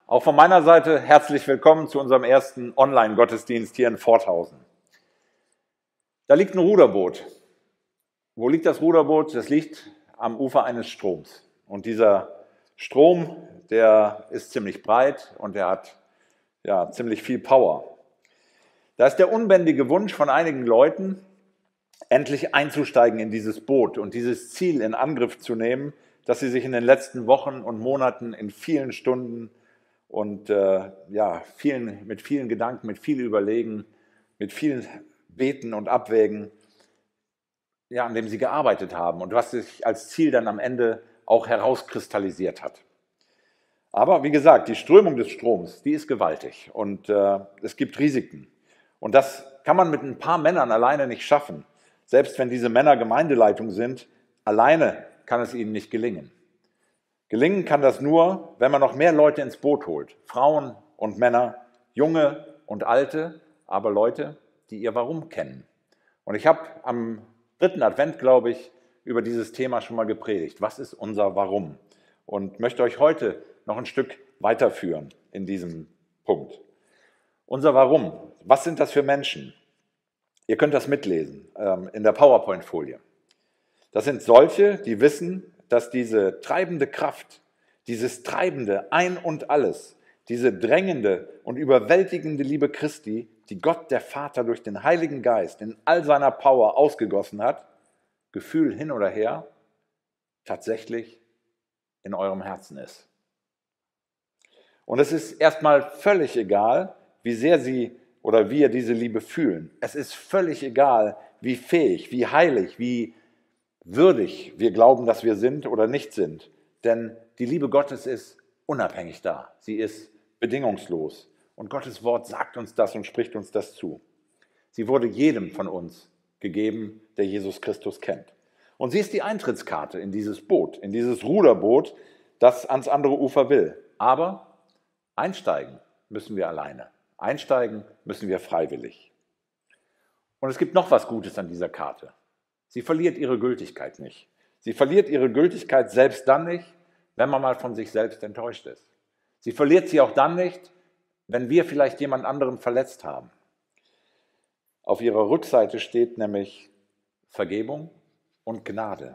Auch von meiner Seite herzlich willkommen zu unserem ersten Online-Gottesdienst hier in Forthausen. Da liegt ein Ruderboot. Wo liegt das Ruderboot? Das liegt am Ufer eines Stroms. Und dieser Strom, der ist ziemlich breit und der hat ziemlich viel Power. Da ist der unbändige Wunsch von einigen Leuten, endlich einzusteigen in dieses Boot und dieses Ziel in Angriff zu nehmen, das sie sich in den letzten Wochen und Monaten in vielen Stunden und mit vielen Gedanken, mit viel Überlegen, mit vielen Beten und Abwägen, an dem sie gearbeitet haben und was sich als Ziel dann am Ende auch herauskristallisiert hat. Aber wie gesagt, die Strömung des Stroms, die ist gewaltig und es gibt Risiken. Und das kann man mit ein paar Männern alleine nicht schaffen. Selbst wenn diese Männer Gemeindeleitung sind, alleine kann es ihnen nicht gelingen. Gelingen kann das nur, wenn man noch mehr Leute ins Boot holt. Frauen und Männer, junge und alte, aber Leute, die ihr Warum kennen. Und ich habe am 3. Advent, glaube ich, über dieses Thema schon mal gepredigt. Was ist unser Warum? Und möchte euch heute noch ein Stück weiterführen in diesem Punkt. Unser Warum. Was sind das für Menschen? Ihr könnt das mitlesen in der PowerPoint-Folie. Das sind solche, die wissen, dass diese treibende Kraft, dieses treibende Ein und Alles, diese drängende und überwältigende Liebe Christi, die Gott der Vater durch den Heiligen Geist in all seiner Power ausgegossen hat, Gefühl hin oder her, tatsächlich in eurem Herzen ist. Und es ist erstmal völlig egal, wie sehr sie oder wir diese Liebe fühlen. Es ist völlig egal, wie fähig, wie heilig, wie würdig wir glauben, dass wir sind oder nicht sind. Denn die Liebe Gottes ist unabhängig da. Sie ist bedingungslos. Und Gottes Wort sagt uns das und spricht uns das zu. Sie wurde jedem von uns gegeben, der Jesus Christus kennt. Und sie ist die Eintrittskarte in dieses Boot, in dieses Ruderboot, das ans andere Ufer will. Aber einsteigen müssen wir alleine. Einsteigen müssen wir freiwillig. Und es gibt noch was Gutes an dieser Karte. Sie verliert ihre Gültigkeit nicht. Sie verliert ihre Gültigkeit selbst dann nicht, wenn man mal von sich selbst enttäuscht ist. Sie verliert sie auch dann nicht, wenn wir vielleicht jemand anderen verletzt haben. Auf ihrer Rückseite steht nämlich Vergebung und Gnade.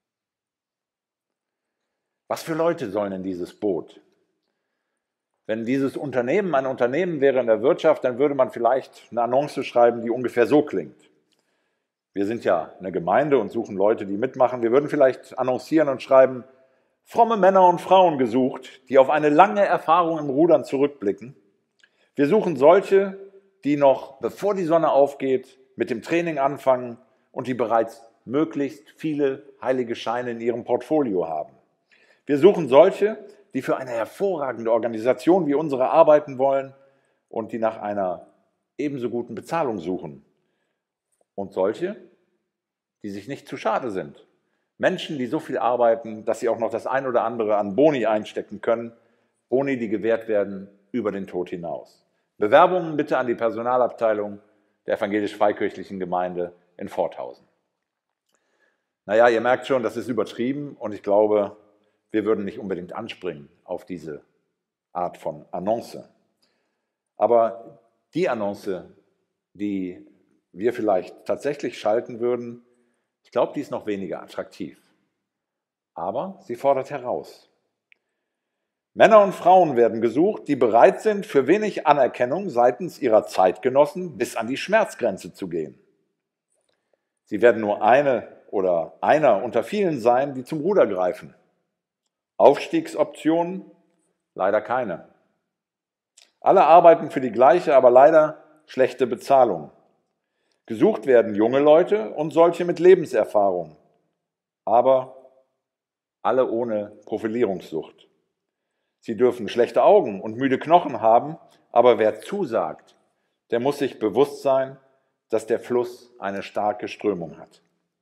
Was für Leute sollen in dieses Boot? Wenn dieses Unternehmen ein Unternehmen wäre in der Wirtschaft, dann würde man vielleicht eine Annonce schreiben, die ungefähr so klingt. Wir sind ja eine Gemeinde und suchen Leute, die mitmachen. Wir würden vielleicht annoncieren und schreiben, fromme Männer und Frauen gesucht, die auf eine lange Erfahrung im Rudern zurückblicken. Wir suchen solche, die noch, bevor die Sonne aufgeht, mit dem Training anfangen und die bereits möglichst viele heilige Scheine in ihrem Portfolio haben. Wir suchen solche, die für eine hervorragende Organisation wie unsere arbeiten wollen und die nach einer ebenso guten Bezahlung suchen. Und solche, die sich nicht zu schade sind. Menschen, die so viel arbeiten, dass sie auch noch das ein oder andere an Boni einstecken können, Boni, die gewährt werden über den Tod hinaus. Bewerbungen bitte an die Personalabteilung der evangelisch-freikirchlichen Gemeinde in Forthausen. Naja, ihr merkt schon, das ist übertrieben und ich glaube, wir würden nicht unbedingt anspringen auf diese Art von Annonce. Aber die Annonce, die wir vielleicht tatsächlich schalten würden, ich glaube, die ist noch weniger attraktiv. Aber sie fordert heraus. Männer und Frauen werden gesucht, die bereit sind, für wenig Anerkennung seitens ihrer Zeitgenossen bis an die Schmerzgrenze zu gehen. Sie werden nur eine oder einer unter vielen sein, die zum Ruder greifen. Aufstiegsoptionen? Leider keine. Alle arbeiten für die gleiche, aber leider schlechte Bezahlung. Gesucht werden junge Leute und solche mit Lebenserfahrung, aber alle ohne Profilierungssucht. Sie dürfen schlechte Augen und müde Knochen haben, aber wer zusagt, der muss sich bewusst sein, dass der Fluss eine starke Strömung hat.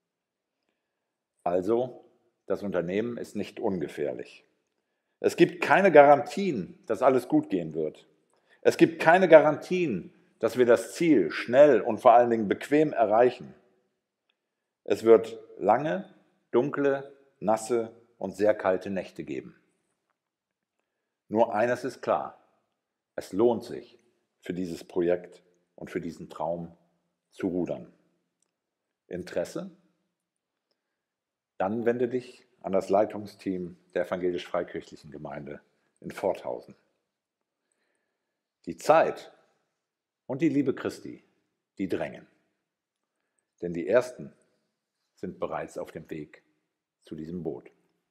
Also, das Unternehmen ist nicht ungefährlich. Es gibt keine Garantien, dass alles gut gehen wird. Es gibt keine Garantien, dass wir das Ziel schnell und vor allen Dingen bequem erreichen. Es wird lange, dunkle, nasse und sehr kalte Nächte geben. Nur eines ist klar, Es lohnt sich, für dieses Projekt und für diesen Traum zu rudern. Interesse? Dann wende dich an das Leitungsteam der evangelisch-freikirchlichen Gemeinde in Forthausen. Die Zeit und die Liebe Christi, die drängen. Denn die Ersten sind bereits auf dem Weg zu diesem Boot.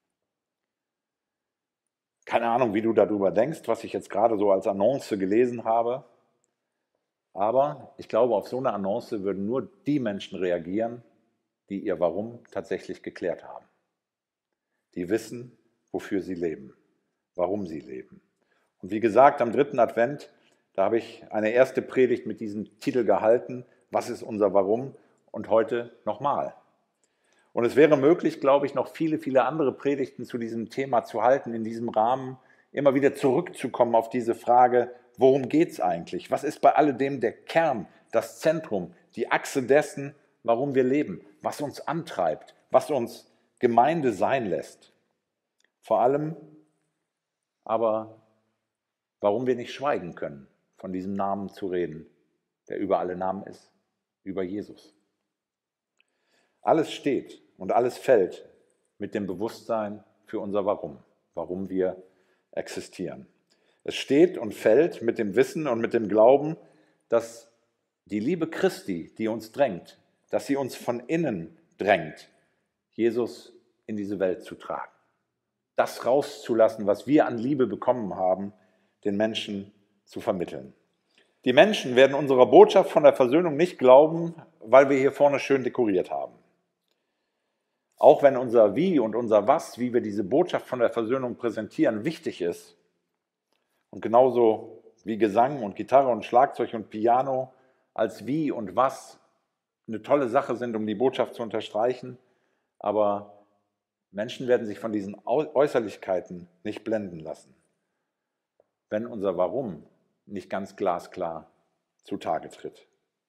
Keine Ahnung, wie du darüber denkst, was ich jetzt gerade so als Annonce gelesen habe. Aber ich glaube, auf so eine Annonce würden nur die Menschen reagieren, die ihr Warum tatsächlich geklärt haben. Die wissen, wofür sie leben, warum sie leben. Und wie gesagt, am 3. Advent, da habe ich eine erste Predigt mit diesem Titel gehalten, was ist unser Warum? Und heute nochmal. Und es wäre möglich, glaube ich, noch viele, viele andere Predigten zu diesem Thema zu halten, in diesem Rahmen immer wieder zurückzukommen auf diese Frage, worum geht es eigentlich? Was ist bei alledem der Kern, das Zentrum, die Achse dessen, warum wir leben, was uns antreibt, was uns Gemeinde sein lässt? Vor allem aber, warum wir nicht schweigen können, von diesem Namen zu reden, der über alle Namen ist, über Jesus. Alles steht und alles fällt mit dem Bewusstsein für unser Warum, warum wir existieren. Es steht und fällt mit dem Wissen und mit dem Glauben, dass die Liebe Christi, die uns drängt, dass sie uns von innen drängt, Jesus in diese Welt zu tragen. Das rauszulassen, was wir an Liebe bekommen haben, den Menschen zu vermitteln. Die Menschen werden unserer Botschaft von der Versöhnung nicht glauben, weil wir hier vorne schön dekoriert haben. Auch wenn unser Wie und unser Was, wie wir diese Botschaft von der Versöhnung präsentieren, wichtig ist und genauso wie Gesang und Gitarre und Schlagzeug und Piano als Wie und Was eine tolle Sache sind, um die Botschaft zu unterstreichen, aber Menschen werden sich von diesen Äußerlichkeiten nicht blenden lassen, wenn unser Warum nicht ganz glasklar zutage tritt.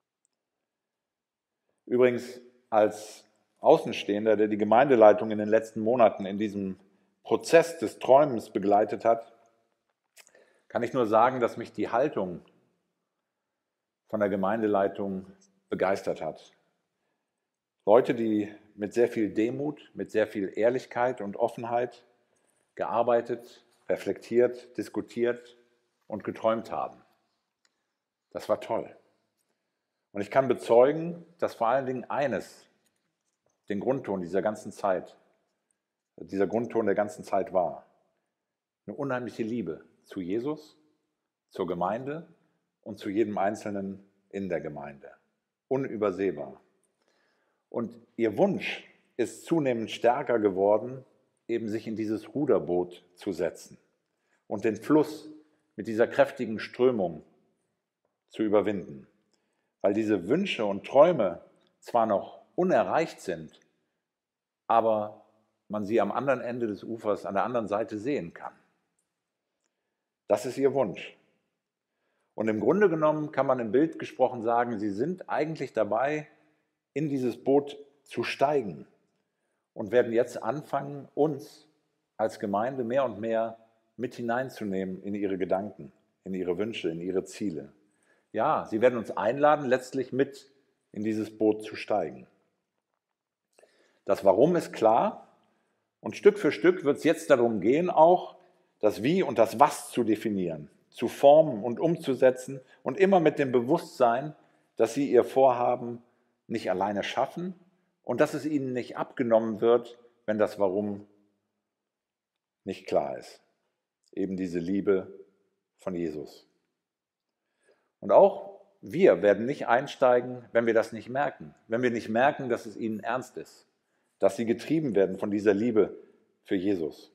Übrigens, als Außenstehender, der die Gemeindeleitung in den letzten Monaten in diesem Prozess des Träumens begleitet hat, kann ich nur sagen, dass mich die Haltung von der Gemeindeleitung begeistert hat. Leute, die mit sehr viel Demut, mit sehr viel Ehrlichkeit und Offenheit gearbeitet, reflektiert, diskutiert und geträumt haben. Das war toll. Und ich kann bezeugen, dass vor allen Dingen eines den Grundton dieser ganzen Zeit, dieser Grundton der ganzen Zeit war: eine unheimliche Liebe zu Jesus, zur Gemeinde und zu jedem Einzelnen in der Gemeinde. Unübersehbar. Und ihr Wunsch ist zunehmend stärker geworden, eben sich in dieses Ruderboot zu setzen und den Fluss mit dieser kräftigen Strömung zu überwinden. Weil diese Wünsche und Träume zwar noch unerreicht sind, aber man sie am anderen Ende des Ufers, an der anderen Seite sehen kann. Das ist ihr Wunsch. Und im Grunde genommen kann man im Bild gesprochen sagen, sie sind eigentlich dabei, in dieses Boot zu steigen und werden jetzt anfangen, uns als Gemeinde mehr und mehr mit hineinzunehmen in ihre Gedanken, in ihre Wünsche, in ihre Ziele. Ja, sie werden uns einladen, letztlich mit in dieses Boot zu steigen. Das Warum ist klar und Stück für Stück wird es jetzt darum gehen, auch das Wie und das Was zu definieren, zu formen und umzusetzen und immer mit dem Bewusstsein, dass sie ihr Vorhaben nicht alleine schaffen und dass es ihnen nicht abgenommen wird, wenn das Warum nicht klar ist. Eben diese Liebe von Jesus. Und auch wir werden nicht einsteigen, wenn wir das nicht merken. Wenn wir nicht merken, dass es ihnen ernst ist. Dass sie getrieben werden von dieser Liebe für Jesus.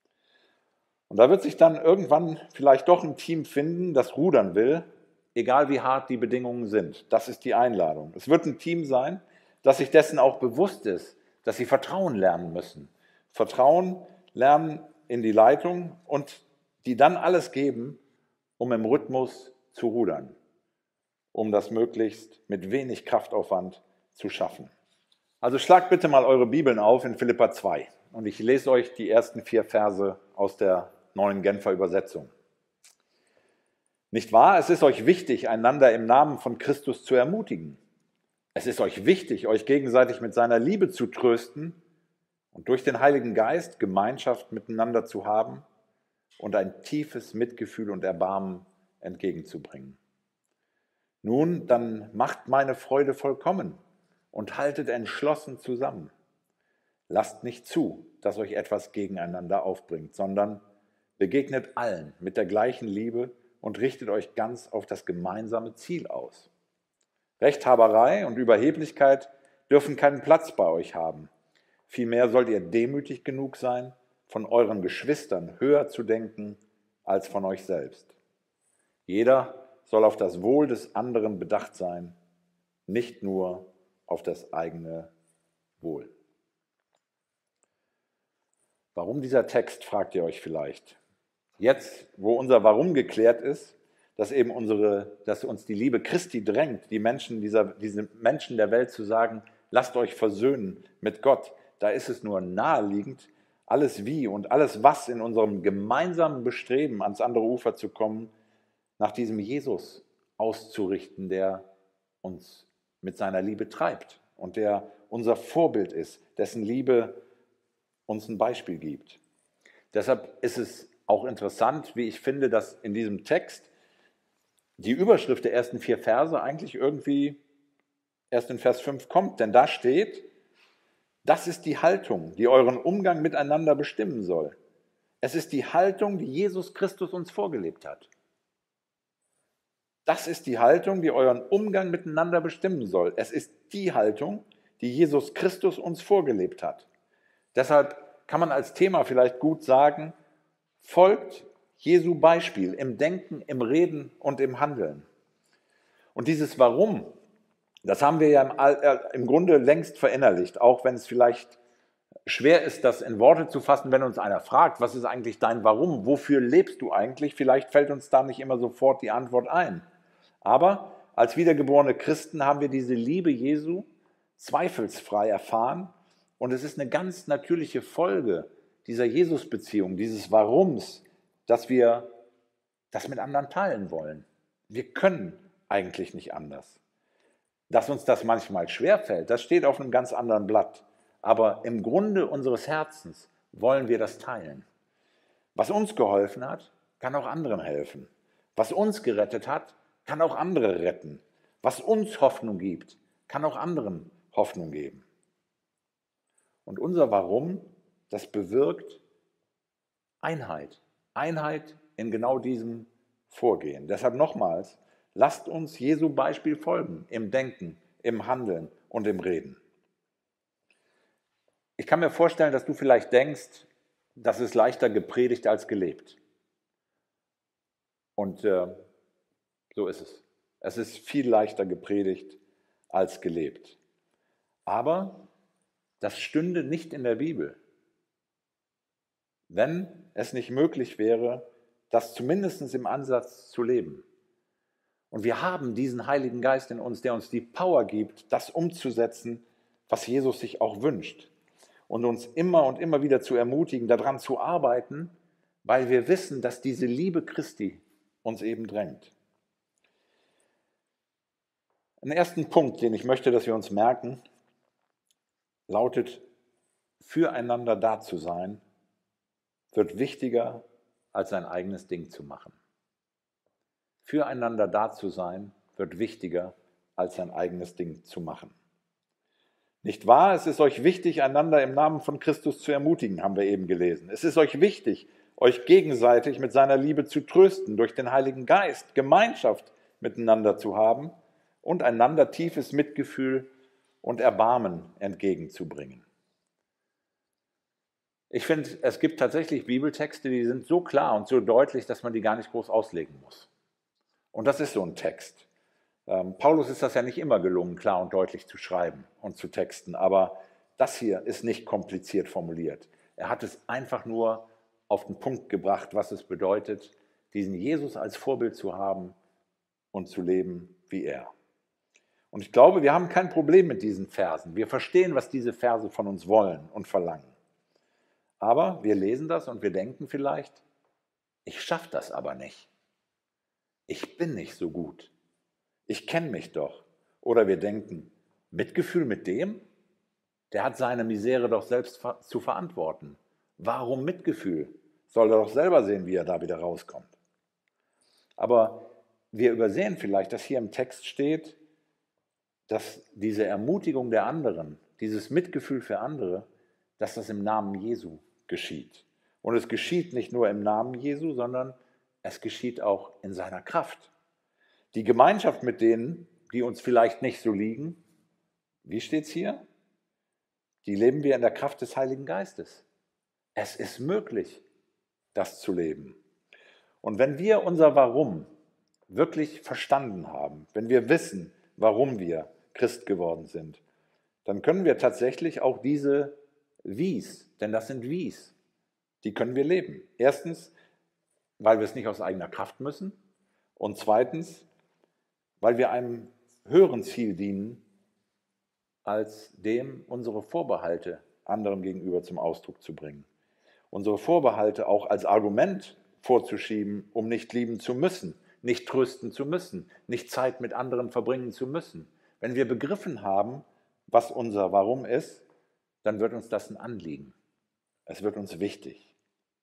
Und da wird sich dann irgendwann vielleicht doch ein Team finden, das rudern will, egal wie hart die Bedingungen sind. Das ist die Einladung. Es wird ein Team sein, das sich dessen auch bewusst ist, dass sie Vertrauen lernen müssen. Vertrauen lernen in die Leitung und die dann alles geben, um im Rhythmus zu rudern, um das möglichst mit wenig Kraftaufwand zu schaffen. Also schlagt bitte mal eure Bibeln auf in Philipper 2 und ich lese euch die ersten 4 Verse aus der neuen Genfer Übersetzung. Nicht wahr? Es ist euch wichtig, einander im Namen von Christus zu ermutigen. Es ist euch wichtig, euch gegenseitig mit seiner Liebe zu trösten und durch den Heiligen Geist Gemeinschaft miteinander zu haben und ein tiefes Mitgefühl und Erbarmen entgegenzubringen. Nun, dann macht meine Freude vollkommen und haltet entschlossen zusammen. Lasst nicht zu, dass euch etwas gegeneinander aufbringt, sondern begegnet allen mit der gleichen Liebe und richtet euch ganz auf das gemeinsame Ziel aus. Rechthaberei und Überheblichkeit dürfen keinen Platz bei euch haben. Vielmehr sollt ihr demütig genug sein, von euren Geschwistern höher zu denken als von euch selbst. Jeder soll auf das Wohl des anderen bedacht sein, nicht nur auf das eigene Wohl. Warum dieser Text, fragt ihr euch vielleicht. Jetzt, wo unser Warum geklärt ist, dass uns die Liebe Christi drängt, diese Menschen der Welt zu sagen, lasst euch versöhnen mit Gott, da ist es nur naheliegend, alles wie und alles was in unserem gemeinsamen Bestreben, ans andere Ufer zu kommen, nach diesem Jesus auszurichten, der uns mit seiner Liebe treibt und der unser Vorbild ist, dessen Liebe uns ein Beispiel gibt. Deshalb ist es auch interessant, wie ich finde, dass in diesem Text die Überschrift der ersten 4 Verse eigentlich irgendwie erst in Vers 5 kommt, denn da steht, das ist die Haltung, die euren Umgang miteinander bestimmen soll. Es ist die Haltung, die Jesus Christus uns vorgelebt hat. Das ist die Haltung, die euren Umgang miteinander bestimmen soll. Es ist die Haltung, die Jesus Christus uns vorgelebt hat. Deshalb kann man als Thema vielleicht gut sagen, folgt Jesu Beispiel im Denken, im Reden und im Handeln. Und dieses Warum, das haben wir ja im Grunde längst verinnerlicht, auch wenn es vielleicht schwer ist, das in Worte zu fassen, wenn uns einer fragt, was ist eigentlich dein Warum, wofür lebst du eigentlich? Vielleicht fällt uns da nicht immer sofort die Antwort ein. Aber als wiedergeborene Christen haben wir diese Liebe Jesu zweifelsfrei erfahren und es ist eine ganz natürliche Folge dieser Jesus-Beziehung, dieses Warums, dass wir das mit anderen teilen wollen. Wir können eigentlich nicht anders. Dass uns das manchmal schwerfällt, das steht auf einem ganz anderen Blatt. Aber im Grunde unseres Herzens wollen wir das teilen. Was uns geholfen hat, kann auch anderen helfen. Was uns gerettet hat, kann auch andere retten. Was uns Hoffnung gibt, kann auch anderen Hoffnung geben. Und unser Warum, das bewirkt Einheit. Einheit in genau diesem Vorgehen. Deshalb nochmals, lasst uns Jesu Beispiel folgen im Denken, im Handeln und im Reden. Ich kann mir vorstellen, dass du vielleicht denkst, das ist leichter gepredigt als gelebt. Und so ist es. Es ist viel leichter gepredigt als gelebt. Aber das stünde nicht in der Bibel, wenn es nicht möglich wäre, das zumindest im Ansatz zu leben. Und wir haben diesen Heiligen Geist in uns, der uns die Power gibt, das umzusetzen, was Jesus sich auch wünscht. Und uns immer und immer wieder zu ermutigen, daran zu arbeiten, weil wir wissen, dass diese Liebe Christi uns eben drängt. Einen ersten Punkt, den ich möchte, dass wir uns merken, lautet, füreinander da zu sein, wird wichtiger, als sein eigenes Ding zu machen. Füreinander da zu sein, wird wichtiger, als sein eigenes Ding zu machen. Nicht wahr? Es ist euch wichtig, einander im Namen von Christus zu ermutigen, haben wir eben gelesen. Es ist euch wichtig, euch gegenseitig mit seiner Liebe zu trösten, durch den Heiligen Geist Gemeinschaft miteinander zu haben und einander tiefes Mitgefühl und Erbarmen entgegenzubringen. Ich finde, es gibt tatsächlich Bibeltexte, die sind so klar und so deutlich, dass man die gar nicht groß auslegen muss. Und das ist so ein Text. Paulus ist das ja nicht immer gelungen, klar und deutlich zu schreiben und zu texten, aber das hier ist nicht kompliziert formuliert. Er hat es einfach nur auf den Punkt gebracht, was es bedeutet, diesen Jesus als Vorbild zu haben und zu leben wie er. Und ich glaube, wir haben kein Problem mit diesen Versen. Wir verstehen, was diese Verse von uns wollen und verlangen. Aber wir lesen das und wir denken vielleicht, ich schaffe das aber nicht. ich bin nicht so gut, ich kenne mich doch. Oder wir denken, Mitgefühl mit dem? Der hat seine Misere doch selbst zu verantworten. Warum Mitgefühl? Soll er doch selber sehen, wie er da wieder rauskommt. Aber wir übersehen vielleicht, dass hier im Text steht, dass diese Ermutigung der anderen, dieses Mitgefühl für andere, dass das im Namen Jesu geschieht. Und es geschieht nicht nur im Namen Jesu, sondern es geschieht auch in seiner Kraft. Die Gemeinschaft mit denen, die uns vielleicht nicht so liegen, wie steht es hier? Die leben wir in der Kraft des Heiligen Geistes. Es ist möglich, das zu leben. Und wenn wir unser Warum wirklich verstanden haben, wenn wir wissen, warum wir Christ geworden sind, dann können wir tatsächlich auch diese Wies, denn das sind Wies, die können wir leben. Erstens, weil wir es nicht aus eigener Kraft müssen, und zweitens, weil wir einem höheren Ziel dienen, als dem unsere Vorbehalte anderen gegenüber zum Ausdruck zu bringen. Unsere Vorbehalte auch als Argument vorzuschieben, um nicht lieben zu müssen, nicht trösten zu müssen, nicht Zeit mit anderen verbringen zu müssen. Wenn wir begriffen haben, was unser Warum ist, dann wird uns das ein Anliegen. Es wird uns wichtig.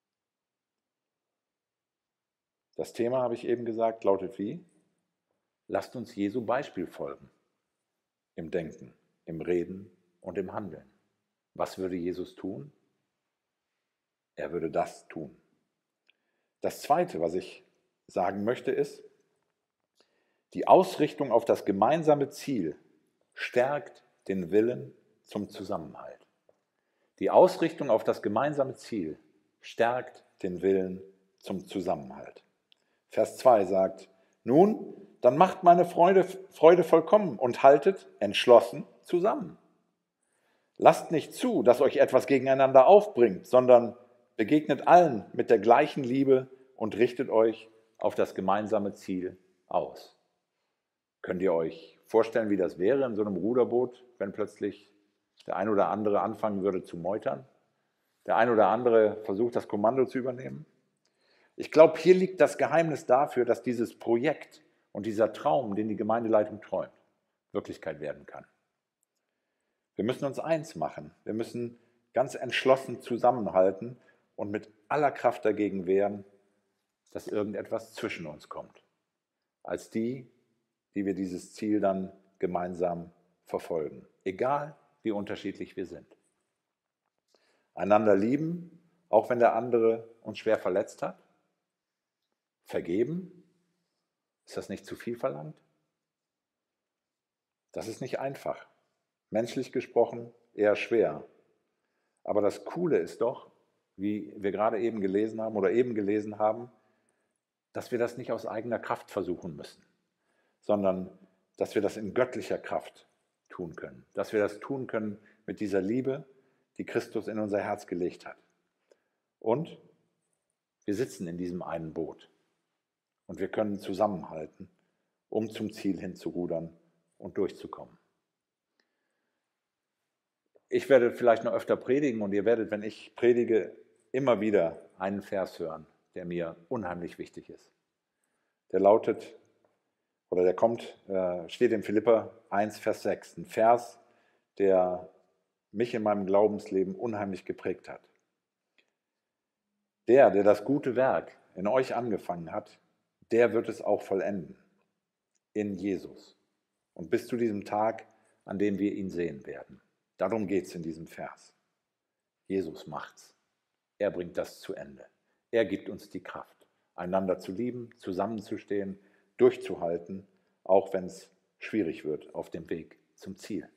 Das Thema, habe ich eben gesagt, lautet wie? Lasst uns Jesu Beispiel folgen. Im Denken, im Reden und im Handeln. Was würde Jesus tun? Er würde das tun. Das Zweite, was ich sagen möchte, ist, die Ausrichtung auf das gemeinsame Ziel stärkt den Willen zum Zusammenhalt. Die Ausrichtung auf das gemeinsame Ziel stärkt den Willen zum Zusammenhalt. Vers 2 sagt, nun, dann macht meine Freude vollkommen und haltet entschlossen zusammen. Lasst nicht zu, dass euch etwas gegeneinander aufbringt, sondern begegnet allen mit der gleichen Liebe und richtet euch auf das gemeinsame Ziel aus. Könnt ihr euch vorstellen, wie das wäre in so einem Ruderboot, wenn plötzlich der ein oder andere anfangen würde zu meutern? Der ein oder andere versucht, das Kommando zu übernehmen? Ich glaube, hier liegt das Geheimnis dafür, dass dieses Projekt und dieser Traum, den die Gemeindeleitung träumt, Wirklichkeit werden kann. Wir müssen uns eins machen. Wir müssen ganz entschlossen zusammenhalten und mit aller Kraft dagegen wehren, dass irgendetwas zwischen uns kommt, als die wir dieses Ziel dann gemeinsam verfolgen, egal wie unterschiedlich wir sind. Einander lieben, auch wenn der andere uns schwer verletzt hat. Vergeben, ist das nicht zu viel verlangt? Das ist nicht einfach. Menschlich gesprochen eher schwer. Aber das Coole ist doch, wie wir gerade eben gelesen haben, dass wir das nicht aus eigener Kraft versuchen müssen, sondern dass wir das in göttlicher Kraft tun können. Dass wir das tun können mit dieser Liebe, die Christus in unser Herz gelegt hat. Und wir sitzen in diesem einen Boot und wir können zusammenhalten, um zum Ziel hinzurudern und durchzukommen. Ich werde vielleicht noch öfter predigen und ihr werdet, wenn ich predige, immer wieder einen Vers hören, der mir unheimlich wichtig ist. Der lautet, oder der kommt, steht in Philipper 1, Vers 6, ein Vers, der mich in meinem Glaubensleben unheimlich geprägt hat. Der das gute Werk in euch angefangen hat, der wird es auch vollenden. In Jesus. Und bis zu diesem Tag, an dem wir ihn sehen werden. Darum geht es in diesem Vers. Jesus macht's. Er bringt das zu Ende. Er gibt uns die Kraft, einander zu lieben, zusammenzustehen, durchzuhalten, auch wenn es schwierig wird auf dem Weg zum Ziel.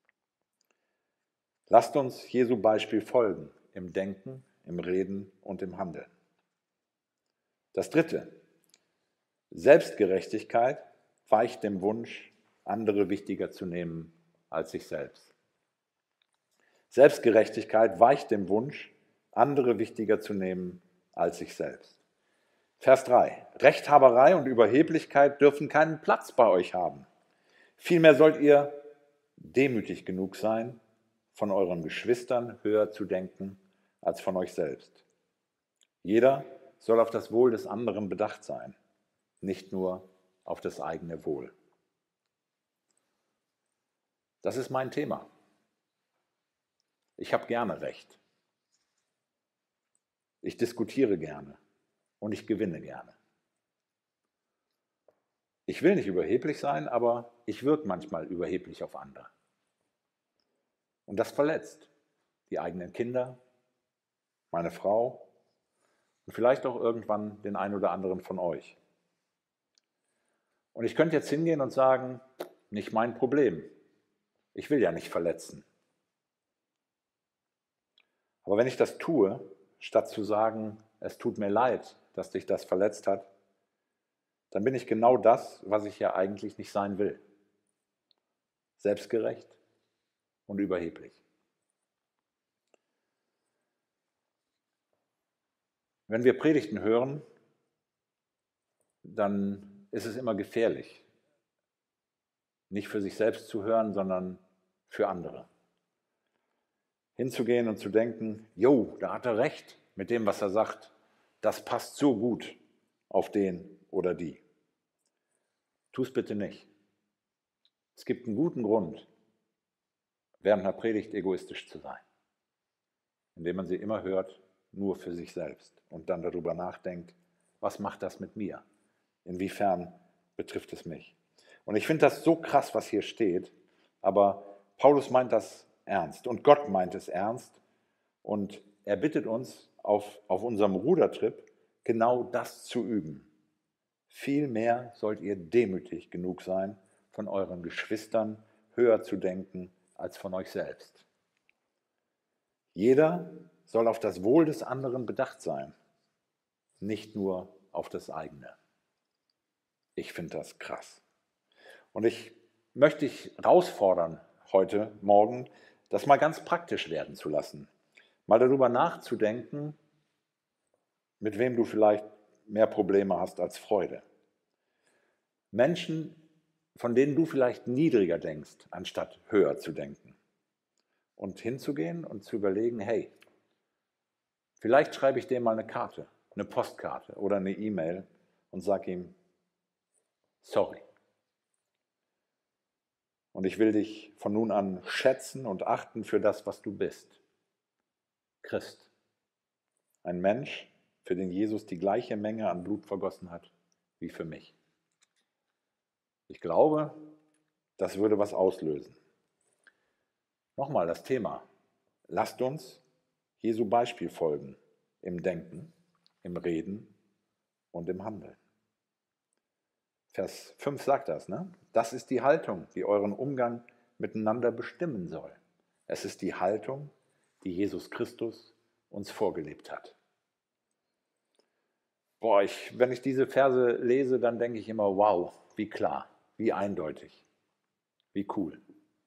Lasst uns Jesu Beispiel folgen, im Denken, im Reden und im Handeln. Das Dritte. Selbstgerechtigkeit weicht dem Wunsch, andere wichtiger zu nehmen als sich selbst. Selbstgerechtigkeit weicht dem Wunsch, andere wichtiger zu nehmen als sich selbst. Vers 3. Rechthaberei und Überheblichkeit dürfen keinen Platz bei euch haben. Vielmehr sollt ihr demütig genug sein, von euren Geschwistern höher zu denken als von euch selbst. Jeder soll auf das Wohl des anderen bedacht sein. nicht nur auf das eigene Wohl. Das ist mein Thema. Ich habe gerne Recht. Ich diskutiere gerne und ich gewinne gerne. Ich will nicht überheblich sein, aber ich wirke manchmal überheblich auf andere. Und das verletzt die eigenen Kinder, meine Frau und vielleicht auch irgendwann den einen oder anderen von euch. Und ich könnte jetzt hingehen und sagen, nicht mein Problem. Ich will ja nicht verletzen. Aber wenn ich das tue, statt zu sagen, es tut mir leid, dass dich das verletzt hat, dann bin ich genau das, was ich ja eigentlich nicht sein will. Selbstgerecht und überheblich. Wenn wir Predigten hören, dann ist es immer gefährlich, nicht für sich selbst zu hören, sondern für andere. Hinzugehen und zu denken, jo, da hat er recht mit dem, was er sagt. Das passt so gut auf den oder die. Tu es bitte nicht. Es gibt einen guten Grund, während einer Predigt egoistisch zu sein, indem man sie immer hört, nur für sich selbst und dann darüber nachdenkt, was macht das mit mir? Inwiefern betrifft es mich? Und ich finde das so krass, was hier steht, aber Paulus meint das ernst und Gott meint es ernst und er bittet uns auf unserem Rudertrip genau das zu üben. Vielmehr sollt ihr demütig genug sein, von euren Geschwistern höher zu denken als von euch selbst. Jeder soll auf das Wohl des anderen bedacht sein, nicht nur auf das eigene. Ich finde das krass. Und ich möchte dich herausfordern, heute Morgen, das mal ganz praktisch werden zu lassen. Mal darüber nachzudenken, mit wem du vielleicht mehr Probleme hast als Freude. Menschen, von denen du vielleicht niedriger denkst, anstatt höher zu denken. Und hinzugehen und zu überlegen, hey, vielleicht schreibe ich dem mal eine Karte, eine Postkarte oder eine E-Mail und sage ihm, sorry. Und ich will dich von nun an schätzen und achten für das, was du bist. Christ. Ein Mensch, für den Jesus die gleiche Menge an Blut vergossen hat wie für mich. Ich glaube, das würde was auslösen. Nochmal das Thema. Lasst uns Jesu Beispiel folgen im Denken, im Reden und im Handeln. Vers 5 sagt das, ne? Das ist die Haltung, die euren Umgang miteinander bestimmen soll. Es ist die Haltung, die Jesus Christus uns vorgelebt hat. Wenn ich diese Verse lese, dann denke ich immer, wow, wie klar, wie eindeutig, wie cool.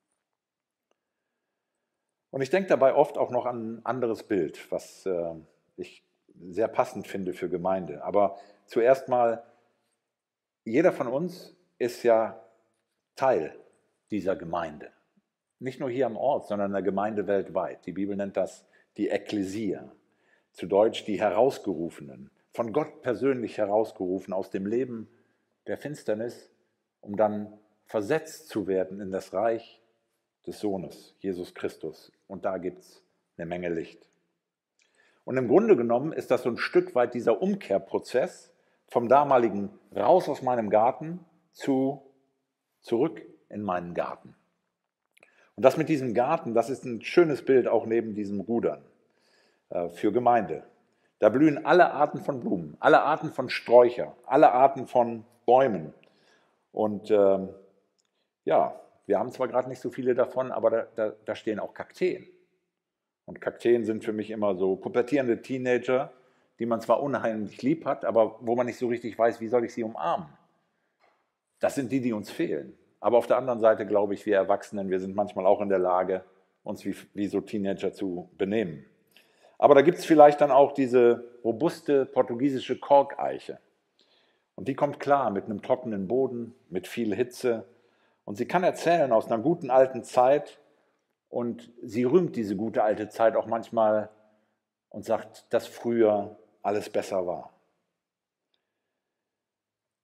Und ich denke dabei oft auch noch an ein anderes Bild, was ich sehr passend finde für Gemeinde. Aber zuerst mal, jeder von uns ist ja Teil dieser Gemeinde. Nicht nur hier am Ort, sondern in der Gemeinde weltweit. Die Bibel nennt das die Ekklesia, zu Deutsch die Herausgerufenen, von Gott persönlich herausgerufen aus dem Leben der Finsternis, um dann versetzt zu werden in das Reich des Sohnes, Jesus Christus. Und da gibt es eine Menge Licht. Und im Grunde genommen ist das so ein Stück weit dieser Umkehrprozess vom damaligen raus aus meinem Garten zurück in meinen Garten. Und das mit diesem Garten, das ist ein schönes Bild auch neben diesem Rudern für Gemeinde. Da blühen alle Arten von Blumen, alle Arten von Sträucher, alle Arten von Bäumen. Und ja, wir haben zwar gerade nicht so viele davon, aber da stehen auch Kakteen. Und Kakteen sind für mich immer so pubertierende Teenager, die man zwar unheimlich lieb hat, aber wo man nicht so richtig weiß, wie soll ich sie umarmen. Das sind die uns fehlen. Aber auf der anderen Seite glaube ich, wir Erwachsenen, wir sind manchmal auch in der Lage, uns wie so Teenager zu benehmen. Aber da gibt es vielleicht dann auch diese robuste portugiesische Korkeiche. Und die kommt klar mit einem trockenen Boden, mit viel Hitze. Und sie kann erzählen aus einer guten alten Zeit. Und sie rühmt diese gute alte Zeit auch manchmal und sagt, dass früher alles besser war.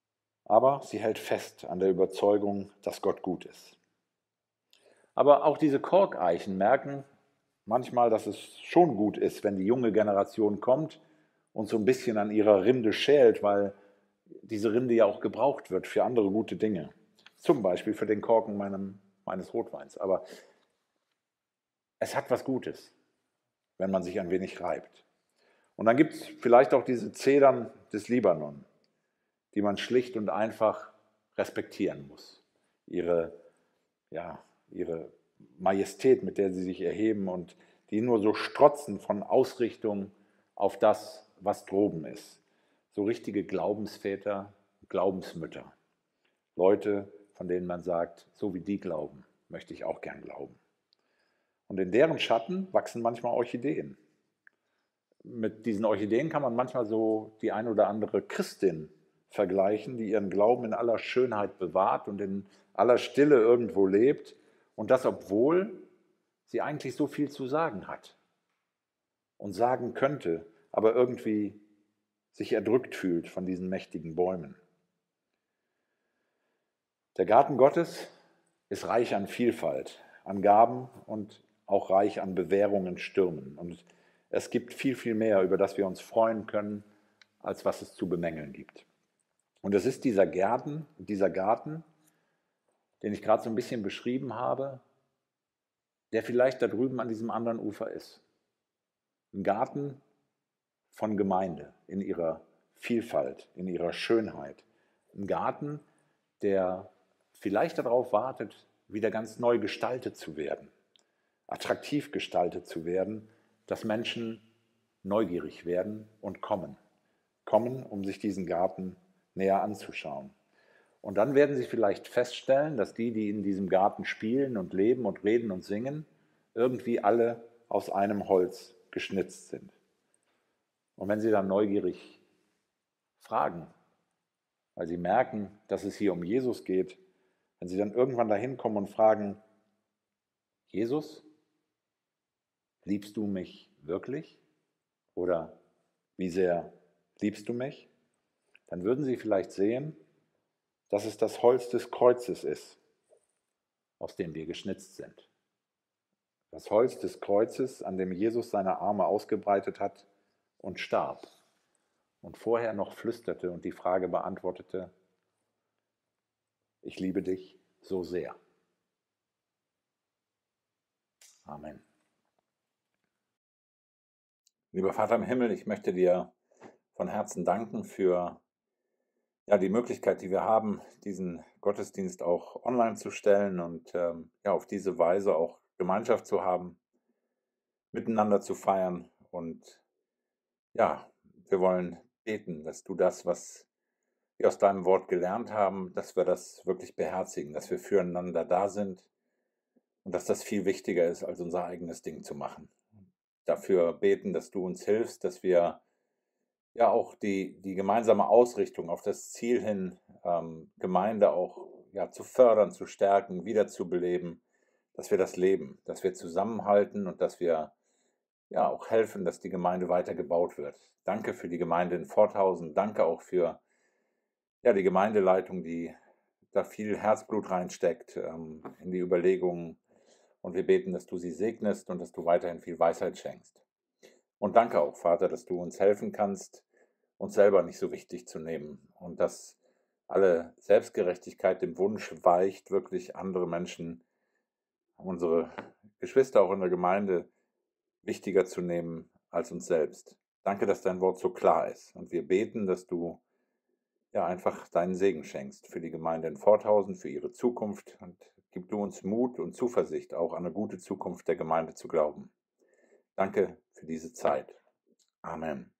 aber sie hält fest an der Überzeugung, dass Gott gut ist. Aber auch diese Korkeichen merken manchmal, dass es schon gut ist, wenn die junge Generation kommt und so ein bisschen an ihrer Rinde schält, weil diese Rinde ja auch gebraucht wird für andere gute Dinge. Zum Beispiel für den Korken meines Rotweins. Aber es hat was Gutes, wenn man sich ein wenig reibt. Und dann gibt es vielleicht auch diese Zedern des Libanon, die man schlicht und einfach respektieren muss. Ihre Majestät, mit der sie sich erheben und die nur so strotzen von Ausrichtung auf das, was droben ist. So richtige Glaubensväter, Glaubensmütter. Leute, von denen man sagt, so wie die glauben, möchte ich auch gern glauben. Und in deren Schatten wachsen manchmal Orchideen. Mit diesen Orchideen kann man manchmal so die ein oder andere Christin vergleichen, die ihren Glauben in aller Schönheit bewahrt und in aller Stille irgendwo lebt. Und das, obwohl sie eigentlich so viel zu sagen hat und sagen könnte, aber irgendwie sich erdrückt fühlt von diesen mächtigen Bäumen. Der Garten Gottes ist reich an Vielfalt, an Gaben und auch reich an Bewährungen, Stürmen. Und es gibt viel, viel mehr, über das wir uns freuen können, als was es zu bemängeln gibt. Und es ist dieser Garten, den ich gerade so ein bisschen beschrieben habe, der vielleicht da drüben an diesem anderen Ufer ist. Ein Garten von Gemeinde in ihrer Vielfalt, in ihrer Schönheit. Ein Garten, der vielleicht darauf wartet, wieder ganz neu gestaltet zu werden, attraktiv gestaltet zu werden, dass Menschen neugierig werden und kommen, um sich diesen Garten näher anzuschauen. Und dann werden sie vielleicht feststellen, dass die in diesem Garten spielen und leben und reden und singen, irgendwie alle aus einem Holz geschnitzt sind. Und wenn sie dann neugierig fragen, weil sie merken, dass es hier um Jesus geht, wenn sie dann irgendwann dahin kommen und fragen, Jesus, liebst du mich wirklich? Oder wie sehr liebst du mich? Dann würden sie vielleicht sehen, dass es das Holz des Kreuzes ist, aus dem wir geschnitzt sind. Das Holz des Kreuzes, an dem Jesus seine Arme ausgebreitet hat und starb und vorher noch flüsterte und die Frage beantwortete, ich liebe dich so sehr. Amen. Lieber Vater im Himmel, ich möchte dir von Herzen danken für die Möglichkeit, die wir haben, diesen Gottesdienst auch online zu stellen und auf diese Weise auch Gemeinschaft zu haben, miteinander zu feiern. Und ja, wir wollen beten, dass du das, was wir aus deinem Wort gelernt haben, dass wir das wirklich beherzigen, dass wir füreinander da sind und dass das viel wichtiger ist, als unser eigenes Ding zu machen. Dafür beten, dass du uns hilfst, dass wir auch die gemeinsame Ausrichtung auf das Ziel hin, Gemeinde auch zu fördern, zu stärken, wiederzubeleben, dass wir das leben, dass wir zusammenhalten und dass wir auch helfen, dass die Gemeinde weiter gebaut wird. Danke für die Gemeinde in Forthausen, danke auch für die Gemeindeleitung, die da viel Herzblut reinsteckt in die Überlegungen. Und wir beten, dass du sie segnest und dass du weiterhin viel Weisheit schenkst. Und danke auch, Vater, dass du uns helfen kannst, uns selber nicht so wichtig zu nehmen und dass alle Selbstgerechtigkeit dem Wunsch weicht, wirklich andere Menschen, unsere Geschwister auch in der Gemeinde, wichtiger zu nehmen als uns selbst. Danke, dass dein Wort so klar ist. Und wir beten, dass du einfach deinen Segen schenkst für die Gemeinde in Forthausen, für ihre Zukunft und gib du uns Mut und Zuversicht, auch an eine gute Zukunft der Gemeinde zu glauben. Danke für diese Zeit. Amen.